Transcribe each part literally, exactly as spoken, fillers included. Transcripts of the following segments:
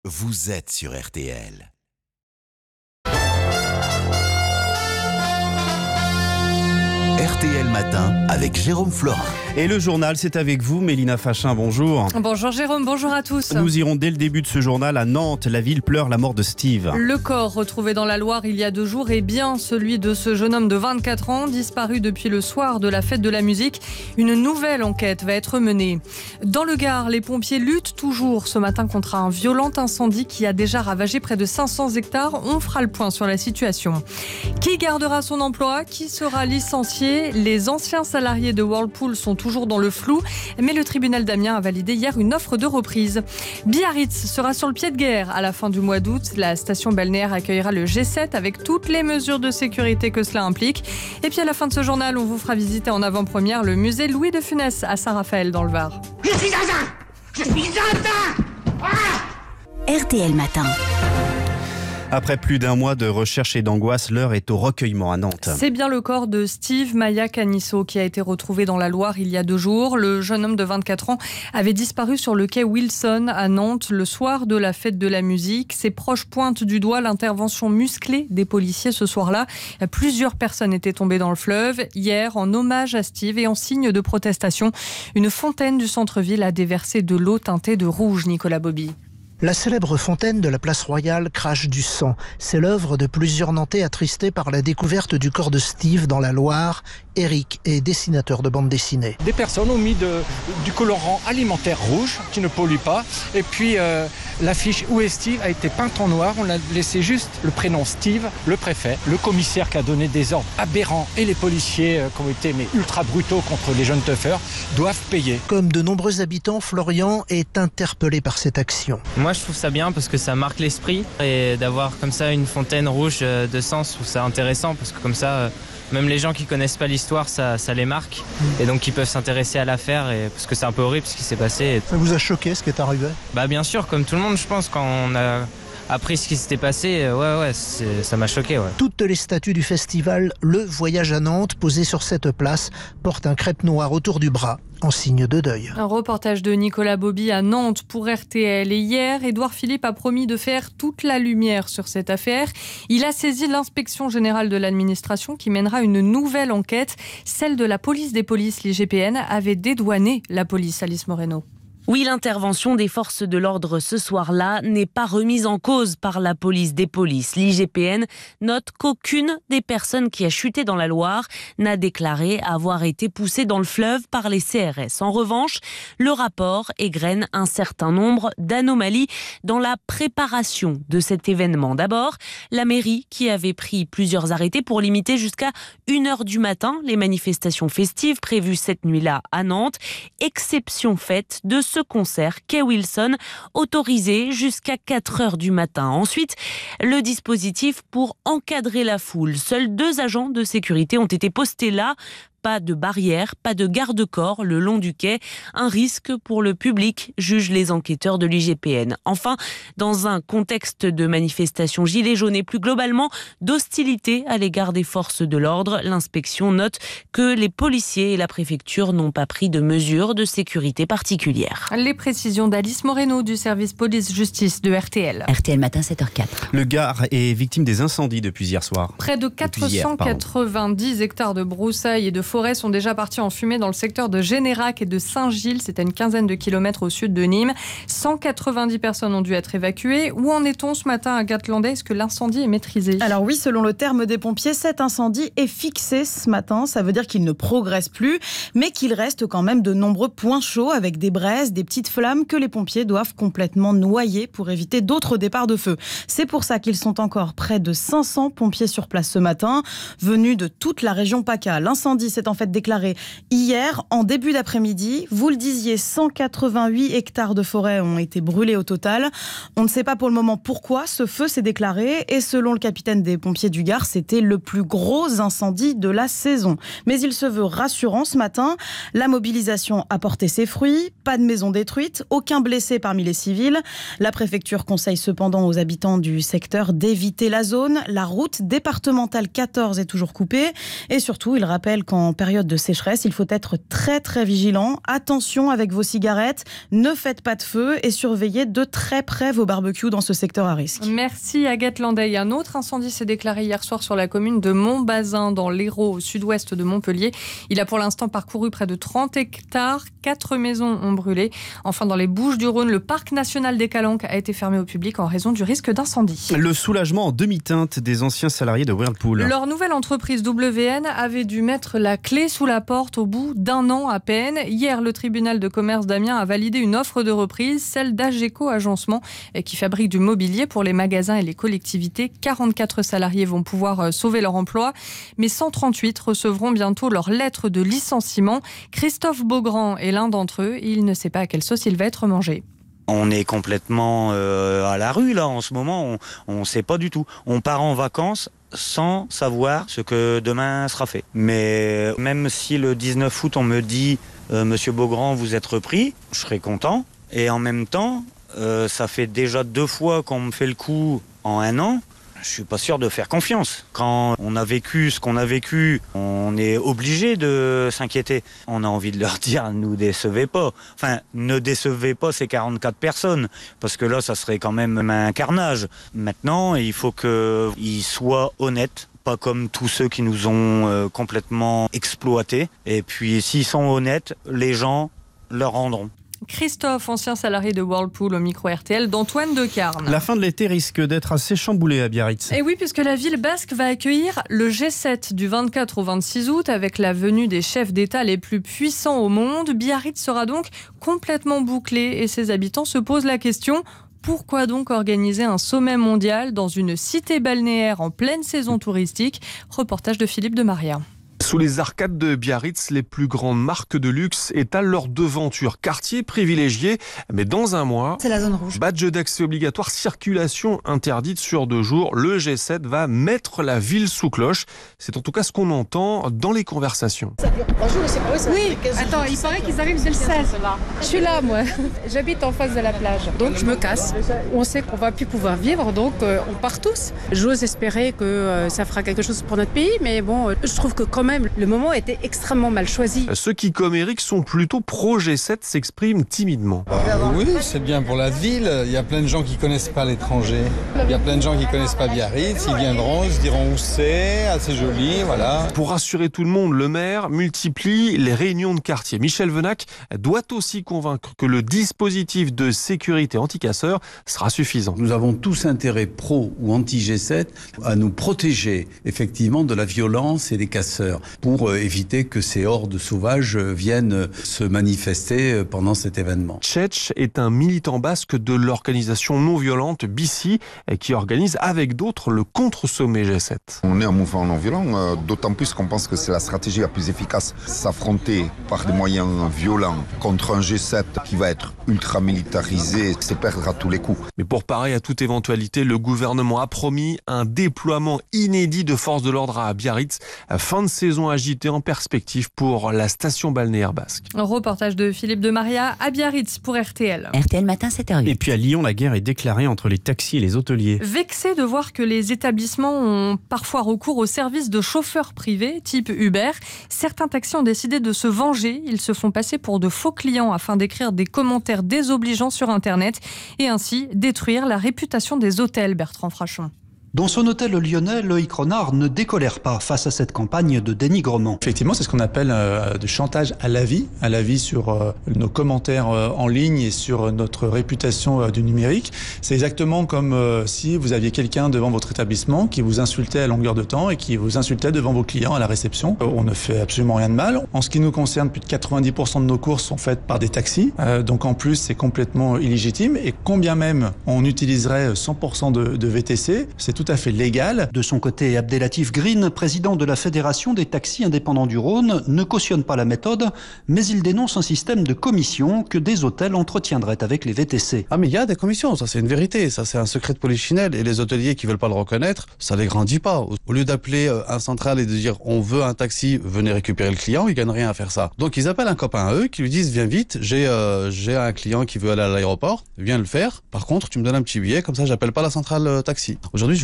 vous êtes sur R T L. R T L Matin avec Jérôme Florin. Et le journal, c'est avec vous, Mélina Fachin, bonjour. Bonjour Jérôme, bonjour à tous. Nous irons dès le début de ce journal à Nantes. La ville pleure la mort de Steve. Le corps retrouvé dans la Loire il y a deux jours est bien celui de ce jeune homme de vingt-quatre ans, disparu depuis le soir de la fête de la musique. Une nouvelle enquête va être menée. Dans le Gard, les pompiers luttent toujours ce matin contre un violent incendie qui a déjà ravagé près de cinq cents hectares. On fera le point sur la situation. Qui gardera son emploi ? Qui sera licencié ? Les anciens salariés de Whirlpool sont toujours dans le flou, mais le tribunal d'Amiens a validé hier une offre de reprise. Biarritz sera sur le pied de guerre à la fin du mois d'août. La station balnéaire accueillera le G sept avec toutes les mesures de sécurité que cela implique. Et puis à la fin de ce journal, on vous fera visiter en avant-première le musée Louis de Funès à Saint-Raphaël dans le Var. Je suis Zaza ! Je suis Zaza ! Ah ! R T L Matin. Après plus d'un mois de recherche et d'angoisse, l'heure est au recueillement à Nantes. C'est bien le corps de Steve Maya Canisso qui a été retrouvé dans la Loire il y a deux jours. Le jeune homme de vingt-quatre ans avait disparu sur le quai Wilson à Nantes le soir de la fête de la musique. Ses proches pointent du doigt l'intervention musclée des policiers ce soir-là. Plusieurs personnes étaient tombées dans le fleuve. Hier, en hommage à Steve et en signe de protestation, une fontaine du centre-ville a déversé de l'eau teintée de rouge, Nicolas Bobby. La célèbre fontaine de la place Royale crache du sang. C'est l'œuvre de plusieurs Nantais attristés par la découverte du corps de Steve dans la Loire. Eric est dessinateur de bande dessinée. Des personnes ont mis de, du colorant alimentaire rouge qui ne pollue pas. Et puis euh, l'affiche Où est Steve a été peinte en noir. On a laissé juste le prénom Steve, le préfet, le commissaire qui a donné des ordres aberrants et les policiers euh, qui ont été mais, ultra brutaux contre les jeunes teufeurs doivent payer. Comme de nombreux habitants, Florian est interpellé par cette action. Moi je trouve ça bien parce que ça marque l'esprit et d'avoir comme ça une fontaine rouge de sang, je trouve ça intéressant parce que comme ça même les gens qui connaissent pas l'histoire ça, ça les marque et donc ils peuvent s'intéresser à l'affaire et, parce que c'est un peu horrible ce qui s'est passé. Ça vous a choqué ce qui est arrivé ? Bah bien sûr, comme tout le monde je pense, quand on a appris ce qui s'était passé, ouais ouais c'est, ça m'a choqué. Ouais. Toutes les statues du festival Le Voyage à Nantes posées sur cette place portent un crêpe noir autour du bras en signe de deuil. Un reportage de Nicolas Bobby à Nantes pour R T L. Et hier, Édouard Philippe a promis de faire toute la lumière sur cette affaire. Il a saisi l'inspection générale de l'administration qui mènera une nouvelle enquête. Celle de la police des polices, l'I G P N, avait dédouané la police, Alice Moreno. Oui, l'intervention des forces de l'ordre ce soir-là n'est pas remise en cause par la police des polices. L'I G P N note qu'aucune des personnes qui a chuté dans la Loire n'a déclaré avoir été poussée dans le fleuve par les C R S. En revanche, le rapport égrène un certain nombre d'anomalies dans la préparation de cet événement. D'abord, la mairie qui avait pris plusieurs arrêtés pour limiter jusqu'à une heure du matin les manifestations festives prévues cette nuit-là à Nantes. Exception faite de ce concert quai Wilson autorisé jusqu'à quatre heures du matin. Ensuite, le dispositif pour encadrer la foule. Seuls deux agents de sécurité ont été postés là. Pas de barrière, pas de garde-corps le long du quai. Un risque pour le public, jugent les enquêteurs de l'I G P N. Enfin, dans un contexte de manifestation gilets jaunes et plus globalement d'hostilité à l'égard des forces de l'ordre, l'inspection note que les policiers et la préfecture n'ont pas pris de mesures de sécurité particulières. Les précisions d'Alice Moreno du service police-justice de R T L. R T L Matin, sept heures quatre. Le Gard est victime des incendies depuis hier soir. Près de quatre cent quatre-vingt-dix hectares de broussailles et de forêts sont déjà partis en fumée dans le secteur de Générac et de Saint-Gilles. C'est à une quinzaine de kilomètres au sud de Nîmes. cent quatre-vingt-dix personnes ont dû être évacuées. Où en est-on ce matin à Gatlandais ? Est-ce que l'incendie est maîtrisé ? Alors oui, selon le terme des pompiers, cet incendie est fixé ce matin. Ça veut dire qu'il ne progresse plus, mais qu'il reste quand même de nombreux points chauds avec des braises, des petites flammes que les pompiers doivent complètement noyer pour éviter d'autres départs de feu. C'est pour ça qu'ils sont encore près de cinq cents pompiers sur place ce matin, venus de toute la région PACA. L'incendie s'est en fait déclaré hier en début d'après-midi. Vous le disiez, cent quatre-vingt-huit hectares de forêt ont été brûlés au total. On ne sait pas pour le moment pourquoi ce feu s'est déclaré et selon le capitaine des pompiers du Gard, c'était le plus gros incendie de la saison. Mais il se veut rassurant ce matin. La mobilisation a porté ses fruits. Pas de maison détruite, aucun blessé parmi les civils. La préfecture conseille cependant aux habitants du secteur d'éviter la zone. La route départementale quatorze est toujours coupée et surtout, il rappelle qu'en en période de sécheresse. Il faut être très très vigilant. Attention avec vos cigarettes, ne faites pas de feu et surveillez de très près vos barbecues dans ce secteur à risque. Merci Agathe Landais. Un autre incendie s'est déclaré hier soir sur la commune de Montbazin dans l'Hérault, au sud-ouest de Montpellier. Il a pour l'instant parcouru près de trente hectares. Quatre maisons ont brûlé. Enfin, dans les Bouches-du-Rhône, le parc national des Calanques a été fermé au public en raison du risque d'incendie. Le soulagement en demi-teinte des anciens salariés de Whirlpool. Leur nouvelle entreprise W N avait dû mettre la clé sous la porte au bout d'un an à peine. Hier, le tribunal de commerce d'Amiens a validé une offre de reprise, celle d'Ageco Agencement, qui fabrique du mobilier pour les magasins et les collectivités. quarante-quatre salariés vont pouvoir sauver leur emploi, mais cent trente-huit recevront bientôt leur lettre de licenciement. Christophe Beaugrand est l'un d'entre eux. Il ne sait pas à quelle sauce il va être mangé. On est complètement euh, à la rue là en ce moment, on ne sait pas du tout. On part en vacances sans savoir ce que demain sera fait. Mais même si le dix-neuf août on me dit euh, « Monsieur Beaugrand, vous êtes repris », je serai content. Et en même temps, euh, ça fait déjà deux fois qu'on me fait le coup en un an. Je suis pas sûr de faire confiance. Quand on a vécu ce qu'on a vécu, on est obligé de s'inquiéter. On a envie de leur dire, ne nous décevez pas. Enfin, ne décevez pas ces quarante-quatre personnes, parce que là, ça serait quand même un carnage. Maintenant, il faut qu'ils soient honnêtes, pas comme tous ceux qui nous ont euh, complètement exploités. Et puis, s'ils sont honnêtes, les gens leur rendront. Christophe, ancien salarié de Whirlpool au micro R T L d'Antoine Decarne. La fin de l'été risque d'être assez chamboulée à Biarritz. Et oui, puisque la ville basque va accueillir le G sept du vingt-quatre au vingt-six août avec la venue des chefs d'État les plus puissants au monde. Biarritz sera donc complètement bouclé et ses habitants se posent la question: pourquoi donc organiser un sommet mondial dans une cité balnéaire en pleine saison touristique? Reportage de Philippe de Maria. Sous les arcades de Biarritz, les plus grandes marques de luxe étalent leur devanture. Quartier privilégié, mais dans un mois, c'est la zone rouge. Badge d'accès obligatoire, circulation interdite sur deux jours. Le G sept va mettre la ville sous cloche. C'est en tout cas ce qu'on entend dans les conversations. Ça dure trois jours, c'est pas vrai, ça oui, attends, il paraît qu'ils arrivent dès le seize. Là. Je suis là, moi. J'habite en face de la plage. Donc je me casse. On sait qu'on va plus pouvoir vivre, donc euh, on part tous. J'ose espérer que euh, ça fera quelque chose pour notre pays, mais bon, euh, je trouve que quand même, le moment était extrêmement mal choisi. Ceux qui, comme Eric, sont plutôt pro G sept s'expriment timidement. Euh, oui, c'est bien pour la ville. Il y a plein de gens qui ne connaissent pas l'étranger. Il y a plein de gens qui ne connaissent pas Biarritz. Ils viendront, ils se diront où c'est, assez joli, voilà. Pour rassurer tout le monde, le maire multiplie les réunions de quartier. Michel Venac doit aussi convaincre que le dispositif de sécurité anti-casseurs sera suffisant. Nous avons tous intérêt pro ou anti-G sept à nous protéger effectivement de la violence et des casseurs, pour éviter que ces hordes sauvages viennent se manifester pendant cet événement. Tchetch est un militant basque de l'organisation non violente B C qui organise avec d'autres le contre-sommet G sept. On est un mouvement non violent, d'autant plus qu'on pense que c'est la stratégie la plus efficace. S'affronter par des moyens violents contre un G sept qui va être ultra militarisé, c'est perdre à tous les coups. Mais pour parer à toute éventualité, le gouvernement a promis un déploiement inédit de forces de l'ordre à Biarritz. Fin de saison agitée en perspective pour la station balnéaire basque. Un reportage de Philippe de Maria à Biarritz pour R T L. R T L matin, sept heures huit. Et puis à Lyon, la guerre est déclarée entre les taxis et les hôteliers. Vexés de voir que les établissements ont parfois recours aux services de chauffeurs privés, type Uber, certains taxis ont décidé de se venger. Ils se font passer pour de faux clients afin d'écrire des commentaires désobligeants sur Internet et ainsi détruire la réputation des hôtels, Bertrand Frachon. Dans son hôtel lyonnais, Loïc Renard ne décolère pas face à cette campagne de dénigrement. Effectivement, c'est ce qu'on appelle euh, du chantage à l'avis, à l'avis sur euh, nos commentaires euh, en ligne et sur notre réputation euh, du numérique. C'est exactement comme euh, si vous aviez quelqu'un devant votre établissement qui vous insultait à longueur de temps et qui vous insultait devant vos clients à la réception. Euh, on ne fait absolument rien de mal. En ce qui nous concerne, plus de quatre-vingt-dix pour cent de nos courses sont faites par des taxis. Euh, donc en plus, c'est complètement illégitime. Et combien même on utiliserait cent pour cent de, de V T C, c'est tout à fait légal. De son côté, Abdelatif Green, président de la Fédération des taxis indépendants du Rhône, ne cautionne pas la méthode, mais il dénonce un système de commission que des hôtels entretiendraient avec les V T C. Ah mais il y a des commissions, ça c'est une vérité, ça c'est un secret de polichinelle et les hôteliers qui veulent pas le reconnaître, ça les grandit pas. Au lieu d'appeler un central et de dire on veut un taxi, venez récupérer le client, ils gagnent rien à faire ça. Donc ils appellent un copain à eux qui lui disent viens vite, j'ai euh, j'ai un client qui veut aller à l'aéroport, viens le faire. Par contre, tu me donnes un petit billet, comme ça j'appelle pas la centrale euh, taxi. Aujourd'hui, je veux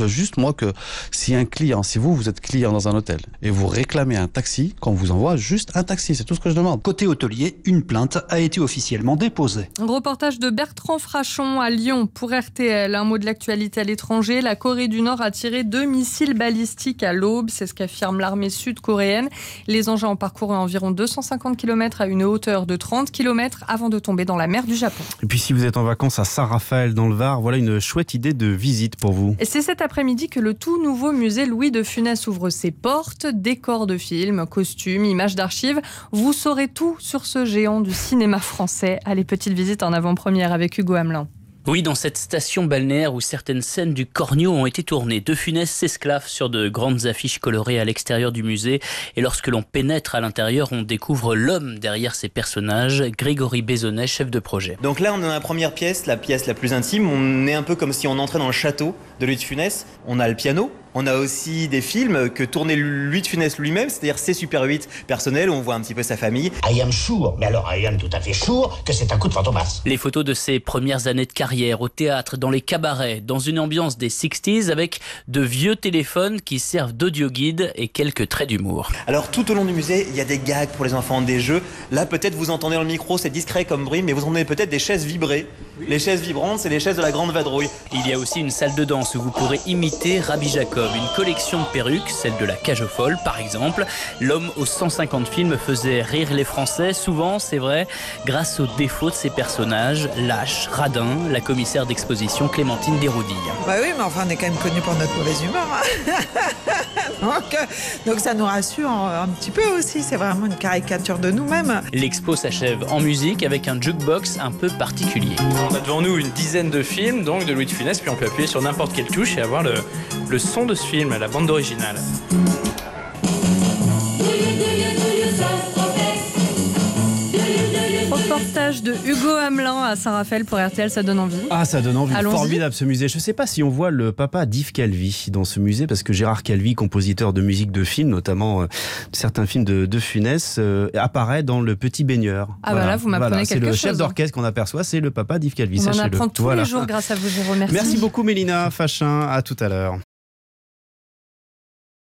veux juste, moi, que si un client, si vous, vous êtes client dans un hôtel et vous réclamez un taxi, qu'on vous envoie juste un taxi, c'est tout ce que je demande. Côté hôtelier, une plainte a été officiellement déposée. Reportage de Bertrand Frachon à Lyon pour R T L. Un mot de l'actualité à l'étranger. La Corée du Nord a tiré deux missiles balistiques à l'aube. C'est ce qu'affirme l'armée sud-coréenne. Les engins ont parcouru environ deux cent cinquante kilomètres à une hauteur de trente kilomètres avant de tomber dans la mer du Japon. Et puis si vous êtes en vacances à Saint-Raphaël dans le Var, voilà une chouette idée de visite pour vous. Et c'est cet après-midi que le tout nouveau musée Louis de Funès ouvre ses portes. Décors de films, costumes, images d'archives. Vous saurez tout sur ce géant du cinéma français. Allez, petite visite en avant-première avec Hugo Hamelin. Oui, dans cette station balnéaire où certaines scènes du Cornio ont été tournées, De Funès s'esclave sur de grandes affiches colorées à l'extérieur du musée. Et lorsque l'on pénètre à l'intérieur, on découvre l'homme derrière ces personnages, Grégory Besonnet, chef de projet. Donc là, on est dans la première pièce, la pièce la plus intime. On est un peu comme si on entrait dans le château de Louis de Funès. On a le piano. On a aussi des films que tournait Louis de Funès lui-même, c'est-à-dire ses Super huit personnels, où on voit un petit peu sa famille. I am sure, mais alors I am tout à fait sure que c'est un coup de fantomas. Les photos de ses premières années de carrière au théâtre, dans les cabarets, dans une ambiance des sixties avec de vieux téléphones qui servent d'audio-guide et quelques traits d'humour. Alors tout au long du musée, il y a des gags pour les enfants, des jeux. Là peut-être vous entendez dans le micro, c'est discret comme bruit, mais vous entendez peut-être des chaises vibrer. Les chaises vibrantes, c'est les chaises de la Grande Vadrouille. Il y a aussi une salle de danse où vous pourrez imiter Rabbi Jacob, une collection de perruques, celle de la Cage aux Folles par exemple. L'homme aux cent cinquante films faisait rire les Français, souvent c'est vrai, grâce aux défauts de ses personnages, lâches, radins, la commissaire d'exposition Clémentine Desroudilles. Bah oui, mais enfin on est quand même connus pour notre mauvaise humeur. Hein. donc, donc ça nous rassure un, un petit peu aussi, c'est vraiment une caricature de nous-mêmes. L'expo s'achève en musique avec un jukebox un peu particulier. On a devant nous une dizaine de films donc de Louis de Funès, puis on peut appuyer sur n'importe quelle touche et avoir le, le son de ce film, la bande originale. Reportage de Hugo Hamelin à Saint-Raphaël pour R T L, ça donne envie. Ah, ça donne envie. Allons-y. Formidable ce musée. Je ne sais pas si on voit le papa d'Yves Calvi dans ce musée, parce que Gérard Calvi, compositeur de musique de films, notamment euh, certains films de, de Funès, euh, apparaît dans Le Petit Baigneur. Ah voilà, bah là, vous m'apprenez voilà, quelque chose. C'est le chef d'orchestre qu'on aperçoit, c'est le papa d'Yves Calvi. On en sachez-le. apprend tous voilà. les jours grâce à vous, Jérôme. Merci. Merci beaucoup Mélina Fachin, à tout à l'heure.